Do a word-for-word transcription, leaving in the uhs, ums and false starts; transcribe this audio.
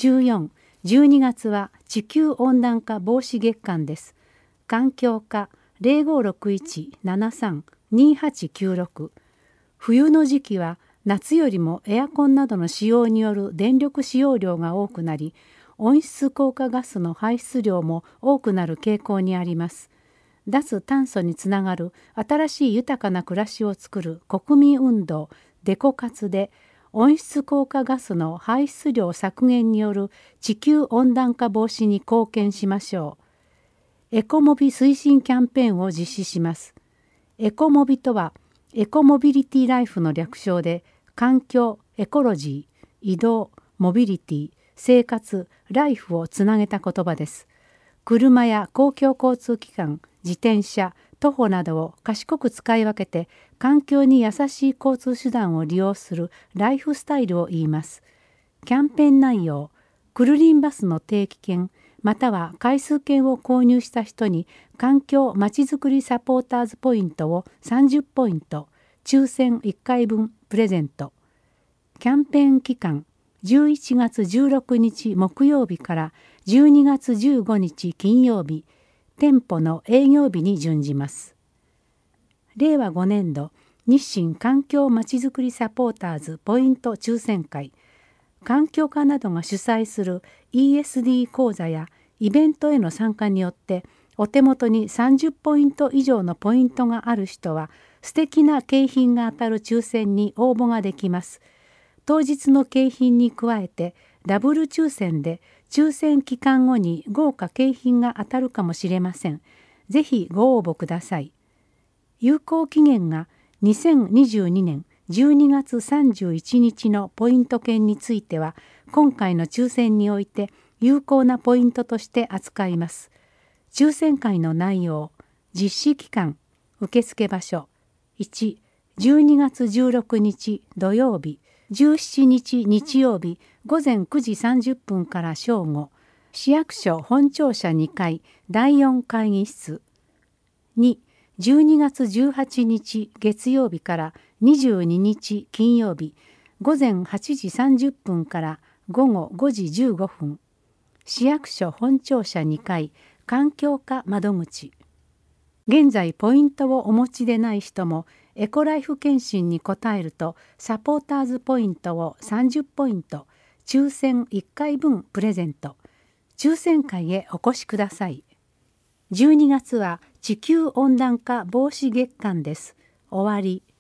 じゅうよん、じゅうにがつは地球温暖化防止月間です。環境課 ゼロごろくいち ななさん にはちきゅうろく。冬の時期は夏よりもエアコンなどの使用による電力使用量が多くなり、温室効果ガスの排出量も多くなる傾向にあります。脱炭素につながる新しい豊かな暮らしを作る国民運動デコ活で、温室効果ガスの排出量削減による地球温暖化防止に貢献しましょう。エコモビ推進キャンペーンを実施します。エコモビとはエコモビリティライフの略称で、環境、エコロジー、移動、モビリティ、生活、ライフをつなげた言葉です。車や公共交通機関、自転車、徒歩などを賢く使い分けて環境に優しい交通手段を利用するライフスタイルを言います。キャンペーン内容、クルリンバスの定期券または回数券を購入した人に環境まちづくりサポーターズポイントをさんじゅっポイント、抽選いっかいぶんプレゼント。キャンペーン期間、じゅういちがつじゅうろくにち木曜日からじゅうにがつじゅうごにち金曜日、店舗の営業日に準じます。れいわごねんど日清環境まちづくりサポーターズポイント抽選会、環境課などが主催する イーエスディー 講座やイベントへの参加によってお手元にさんじゅっポイント以上のポイントがある人は素敵な景品が当たる抽選に応募ができます。当日の景品に加えてダブル抽選で抽選期間後に豪華景品が当たるかもしれません。ぜひご応募ください。有効期限がにせんにじゅうにねんじゅうにがつさんじゅういちにちのポイント券については今回の抽選において有効なポイントとして扱います。抽選会の内容、実施期間、受付場所、いち、じゅうにがつじゅうろくにち土曜日、じゅうしちにち日曜日ごぜんくじさんじゅっぷんから正午、市役所本庁舎にかいだいよん会議室。に、じゅうにがつじゅうはちにち月曜日からにじゅうににち金曜日ごぜんはちじさんじゅっぷんからごごごじじゅうごふん、市役所本庁舎にかい環境課窓口。現在ポイントをお持ちでない人もエコライフ検診に答えるとサポーターズポイントをさんじゅっポイント、抽選いっかいぶんプレゼント。抽選会へお越しください。じゅうにがつは地球温暖化防止月間です。終わり。